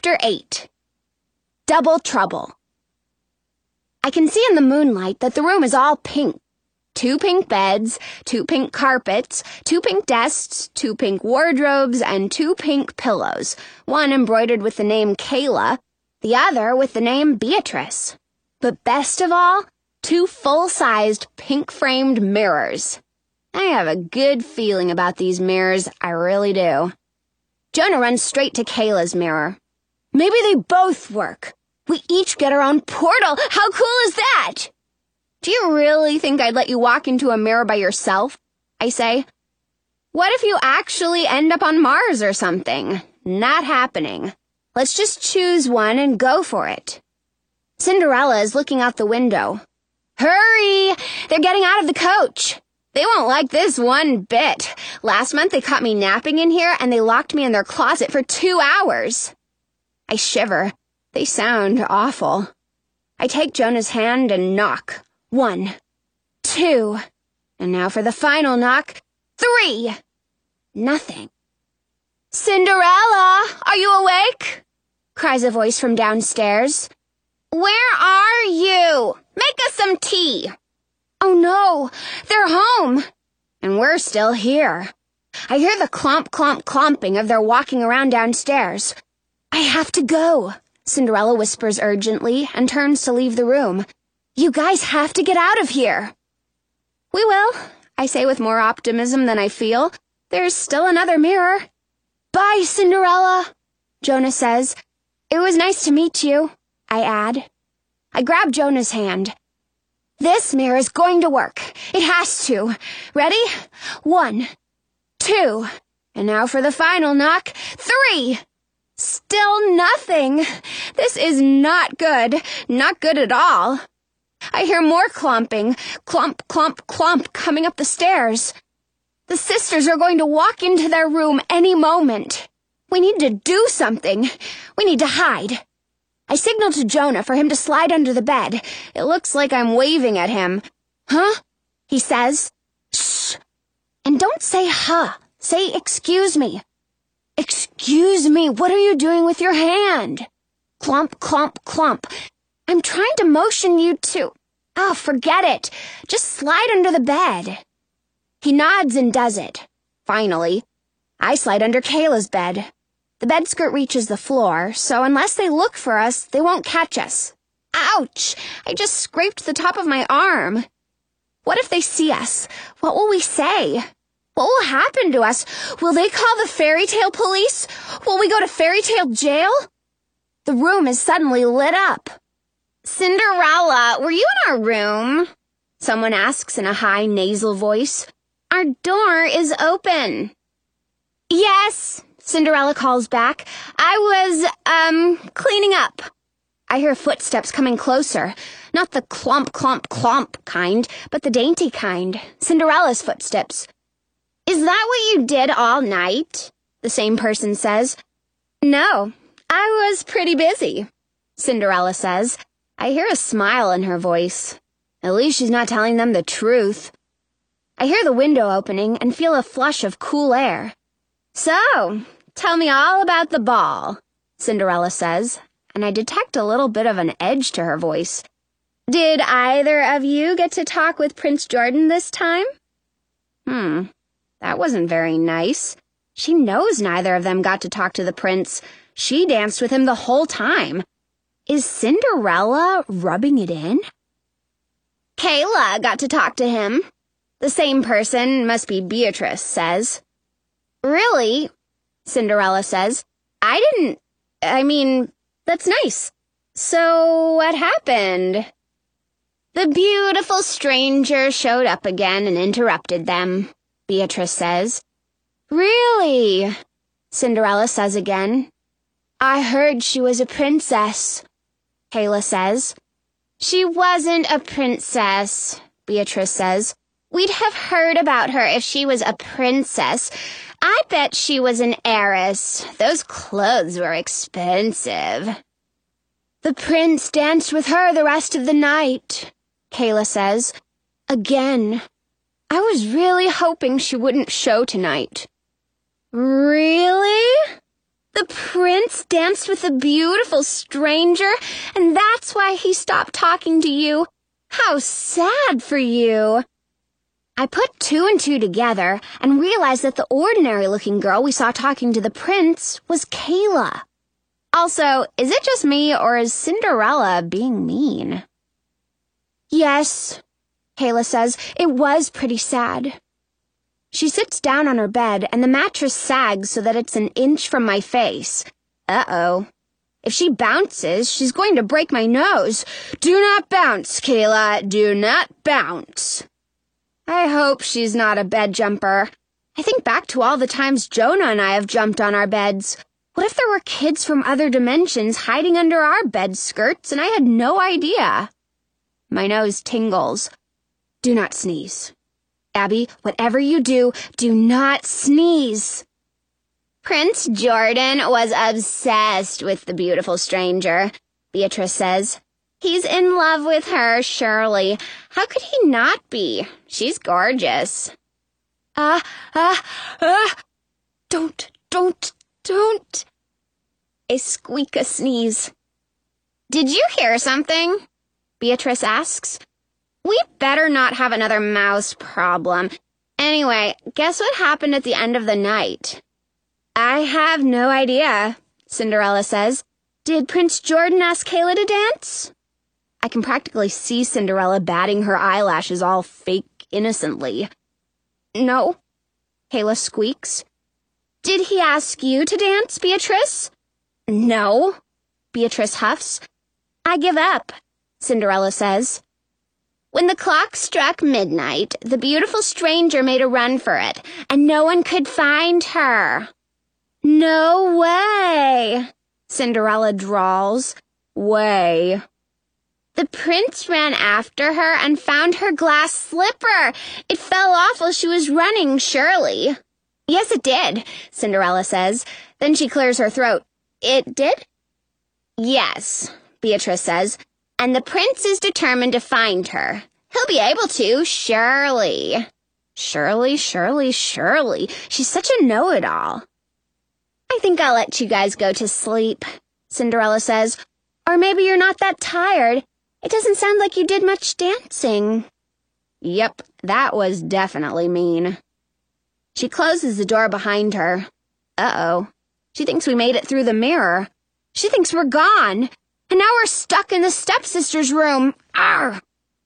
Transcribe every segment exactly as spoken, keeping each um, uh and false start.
Chapter eight. Double Trouble. I can see in the moonlight that the room is all pink. Two pink beds, two pink carpets, two pink desks, two pink wardrobes, and two pink pillows, one embroidered with the name Kayla, the other with the name Beatrice. But best of all, two full-sized pink-framed mirrors. I have a good feeling about these mirrors, I really do. Jonah runs straight to Kayla's mirror. Maybe they both work. We each get our own portal. How cool is that? Do you really think I'd let you walk into a mirror by yourself? I say. What if you actually end up on Mars or something? Not happening. Let's just choose one and go for it. Cinderella is looking out the window. Hurry! They're getting out of the coach. They won't like this one bit. Last month they caught me napping in here and they locked me in their closet for two hours. I shiver. They sound awful. I take Jonah's hand and knock. One, two, and now for the final knock. Three! Nothing. Cinderella, are you awake? Cries a voice from downstairs. Where are you? Make us some tea. Oh no, they're home. And we're still here. I hear the clomp, clomp, clomping of their walking around downstairs. I have to go, Cinderella whispers urgently and turns to leave the room. You guys have to get out of here. We will, I say with more optimism than I feel. There's still another mirror. Bye, Cinderella, Jonah says. It was nice to meet you, I add. I grab Jonah's hand. This mirror is going to work. It has to. Ready? One, two, and now for the final knock. Three! Still nothing. This is not good. Not good at all. I hear more clomping. Clomp, clomp, clomp coming up the stairs. The sisters are going to walk into their room any moment. We need to do something. We need to hide. I signal to Jonah for him to slide under the bed. It looks like I'm waving at him. Huh? He says. Shh. And don't say huh. Say excuse me. Excuse me, what are you doing with your hand? Clomp, clomp, clomp. I'm trying to motion you to... Oh, forget it. Just slide under the bed. He nods and does it. Finally, I slide under Kayla's bed. The bed skirt reaches the floor, so unless they look for us, they won't catch us. Ouch! I just scraped the top of my arm. What if they see us? What will we say? What will happen to us? Will they call the fairy tale police? Will we go to fairy tale jail? The room is suddenly lit up. Cinderella, were you in our room? Someone asks in a high nasal voice. Our door is open. Yes, Cinderella calls back. I was, um, cleaning up. I hear footsteps coming closer. Not the clomp, clomp, clomp kind, but the dainty kind. Cinderella's footsteps. Is that what you did all night? The same person says. No, I was pretty busy, Cinderella says. I hear a smile in her voice. At least she's not telling them the truth. I hear the window opening and feel a flush of cool air. So, tell me all about the ball, Cinderella says, and I detect a little bit of an edge to her voice. Did either of you get to talk with Prince Jordan this time? Hmm. That wasn't very nice. She knows neither of them got to talk to the prince. She danced with him the whole time. Is Cinderella rubbing it in? Kayla got to talk to him. The same person, must be Beatrice, says. Really? Cinderella says. I didn't... I mean, that's nice. So, what happened? The beautiful stranger showed up again and interrupted them. Beatrice says. Really? Cinderella says again. I heard she was a princess, Kayla says. She wasn't a princess, Beatrice says. We'd have heard about her if she was a princess. I bet she was an heiress. Those clothes were expensive. The prince danced with her the rest of the night, Kayla says. Again. I was really hoping she wouldn't show tonight. Really? The prince danced with a beautiful stranger, and that's why he stopped talking to you. How sad for you. I put two and two together and realized that the ordinary-looking girl we saw talking to the prince was Kayla. Also, is it just me, or is Cinderella being mean? Yes, Kayla says, it was pretty sad. She sits down on her bed, and the mattress sags so that it's an inch from my face. Uh-oh. If she bounces, she's going to break my nose. Do not bounce, Kayla. Do not bounce. I hope she's not a bed jumper. I think back to all the times Jonah and I have jumped on our beds. What if there were kids from other dimensions hiding under our bed skirts and I had no idea? My nose tingles. Do not sneeze. Abby, whatever you do, do not sneeze. Prince Jordan was obsessed with the beautiful stranger, Beatrice says. He's in love with her, surely. How could he not be? She's gorgeous. Ah, ah, ah. Don't, don't, don't. I squeak a sneeze. Did you hear something? Beatrice asks. We better not have another mouse problem. Anyway, guess what happened at the end of the night? I have no idea, Cinderella says. Did Prince Jordan ask Kayla to dance? I can practically see Cinderella batting her eyelashes all fake innocently. No, Kayla squeaks. Did he ask you to dance, Beatrice? No, Beatrice huffs. I give up, Cinderella says. When the clock struck midnight, the beautiful stranger made a run for it, and no one could find her. No way, Cinderella drawls. Way. The prince ran after her and found her glass slipper. It fell off while she was running, surely. Yes, it did, Cinderella says. Then she clears her throat. It did? Yes, Beatrice says. And the prince is determined to find her. He'll be able to, surely. Surely, surely, surely. She's such a know-it-all. I think I'll let you guys go to sleep, Cinderella says. Or maybe you're not that tired. It doesn't sound like you did much dancing. Yep, that was definitely mean. She closes the door behind her. Uh-oh. She thinks we made it through the mirror. She thinks we're gone. And now we're stuck in the stepsister's room. Arr!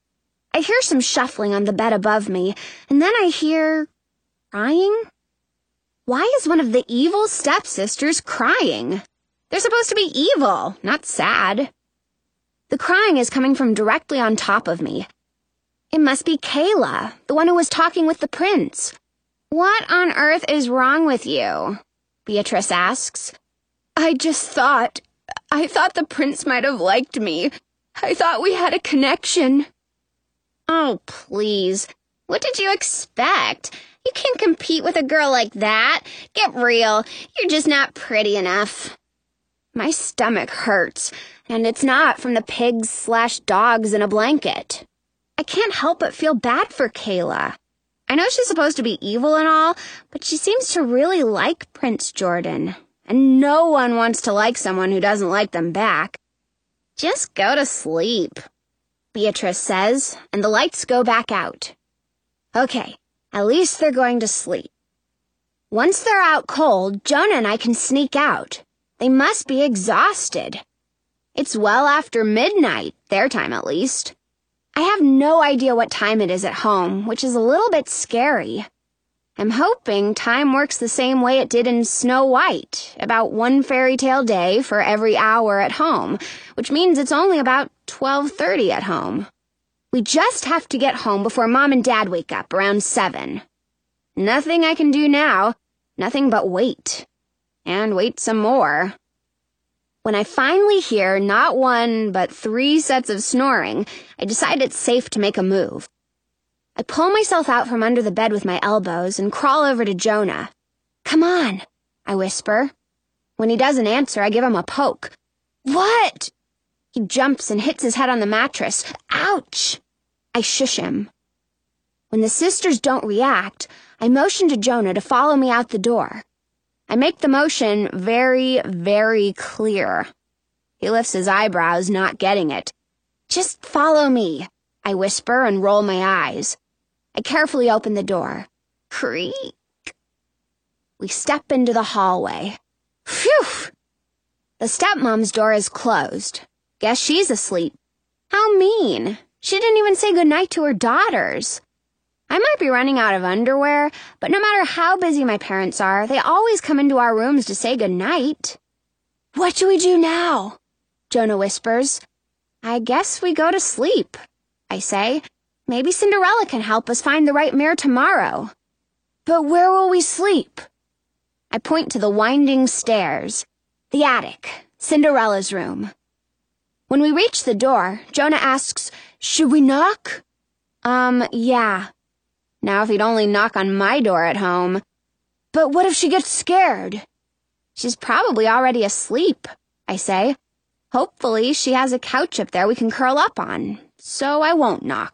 I hear some shuffling on the bed above me, and then I hear crying. Why is one of the evil stepsisters crying? They're supposed to be evil, not sad. The crying is coming from directly on top of me. It must be Kayla, the one who was talking with the prince. What on earth is wrong with you? Beatrice asks. I just thought... I thought the prince might have liked me. I thought we had a connection. Oh, please. What did you expect? You can't compete with a girl like that. Get real. You're just not pretty enough. My stomach hurts, and it's not from the pigs slash dogs in a blanket. I can't help but feel bad for Kayla. I know she's supposed to be evil and all, but she seems to really like Prince Jordan. And no one wants to like someone who doesn't like them back. Just go to sleep, Beatrice says, and the lights go back out. Okay, at least they're going to sleep. Once they're out cold, Jonah and I can sneak out. They must be exhausted. It's well after midnight, their time at least. I have no idea what time it is at home, which is a little bit scary. I'm hoping time works the same way it did in Snow White, about one fairy tale day for every hour at home, which means it's only about twelve thirty at home. We just have to get home before Mom and Dad wake up around seven. Nothing I can do now, nothing but wait. And wait some more. When I finally hear not one, but three sets of snoring, I decide it's safe to make a move. I pull myself out from under the bed with my elbows and crawl over to Jonah. Come on, I whisper. When he doesn't answer, I give him a poke. What? He jumps and hits his head on the mattress. Ouch! I shush him. When the sisters don't react, I motion to Jonah to follow me out the door. I make the motion very, very clear. He lifts his eyebrows, not getting it. "Just follow me," I whisper and roll my eyes. I carefully open the door. Creak. We step into the hallway. Phew! The stepmom's door is closed. Guess she's asleep. How mean. She didn't even say goodnight to her daughters. I might be running out of underwear, but no matter how busy my parents are, they always come into our rooms to say goodnight. "What do we do now?" Jonah whispers. "I guess we go to sleep," I say. "Maybe Cinderella can help us find the right mirror tomorrow." "But where will we sleep?" I point to the winding stairs. The attic, Cinderella's room. When we reach the door, Jonah asks, "Should we knock?" Um, yeah. Now if he'd only knock on my door at home. "But what if she gets scared?" "She's probably already asleep," I say. "Hopefully she has a couch up there we can curl up on, so I won't knock."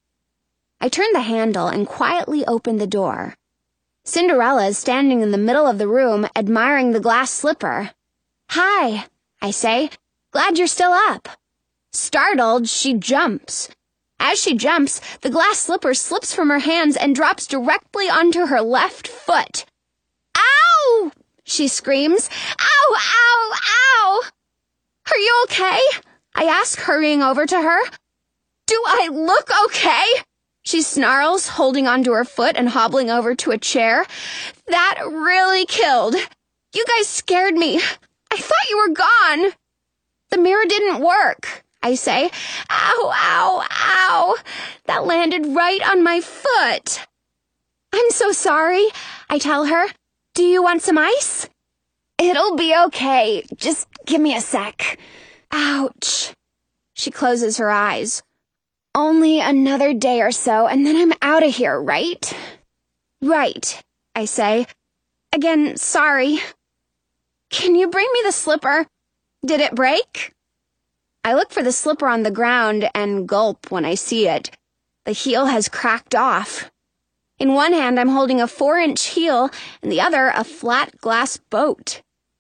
I turn the handle and quietly open the door. Cinderella is standing in the middle of the room, admiring the glass slipper. "Hi," I say. "Glad you're still up." Startled, she jumps. As she jumps, the glass slipper slips from her hands and drops directly onto her left foot. "Ow!" she screams. "Ow, ow, ow!" "Are you okay?" I ask, hurrying over to her. "Do I look okay?" she snarls, holding onto her foot and hobbling over to a chair. "That really killed. You guys scared me. I thought you were gone." "The mirror didn't work," I say. "Ow, ow, ow!" That landed right on my foot. "I'm so sorry," I tell her. "Do you want some ice?" "It'll be okay. Just give me a sec." Ouch. She closes her eyes. "Only another day or so, and then I'm out of here, right?" "Right," I say. Again, sorry. "Can you bring me the slipper? Did it break?" I look for the slipper on the ground and gulp when I see it. The heel has cracked off. In one hand, I'm holding a four-inch heel, and the other a flat glass boat.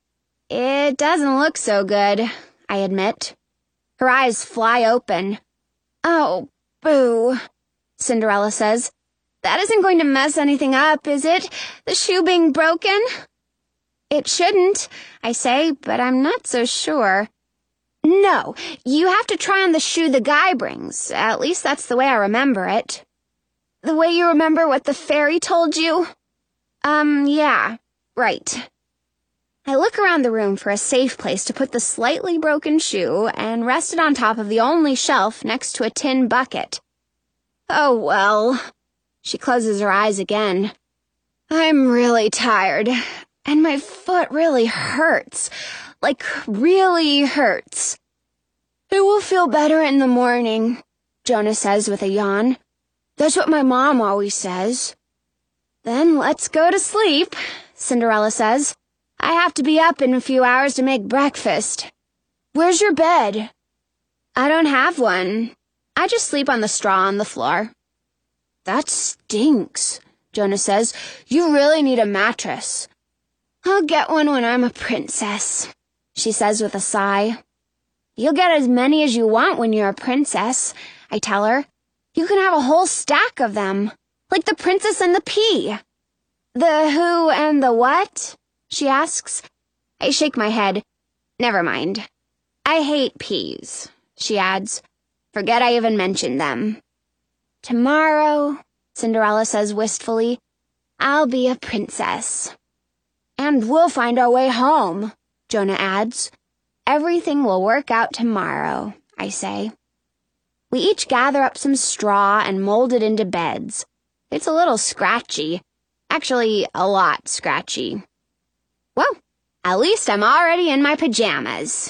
It doesn't look so good, I admit. Her eyes fly open. "Oh, boo," Cinderella says. "That isn't going to mess anything up, is it? The shoe being broken?" "It shouldn't," I say, but I'm not so sure. "No, you have to try on the shoe the guy brings. At least that's the way I remember it." "The way you remember what the fairy told you?" Um, yeah, right. I look around the room for a safe place to put the slightly broken shoe and rest it on top of the only shelf next to a tin bucket. "Oh, well." She closes her eyes again. "I'm really tired, and my foot really hurts. Like, really hurts." "It will feel better in the morning," Jonah says with a yawn. "That's what my mom always says." "Then let's go to sleep," Cinderella says. "I have to be up in a few hours to make breakfast." "Where's your bed?" "I don't have one. I just sleep on the straw on the floor." "That stinks," Jonah says. "You really need a mattress." "I'll get one when I'm a princess," she says with a sigh. "You'll get as many as you want when you're a princess," I tell her. "You can have a whole stack of them, like the Princess and the Pea." "The who and the what?" she asks. I shake my head. "Never mind. I hate peas," she adds. "Forget I even mentioned them." "Tomorrow," Cinderella says wistfully, "I'll be a princess." "And we'll find our way home," Jonah adds. "Everything will work out tomorrow," I say. We each gather up some straw and mold it into beds. It's a little scratchy. Actually, a lot scratchy. Well, at least I'm already in my pajamas.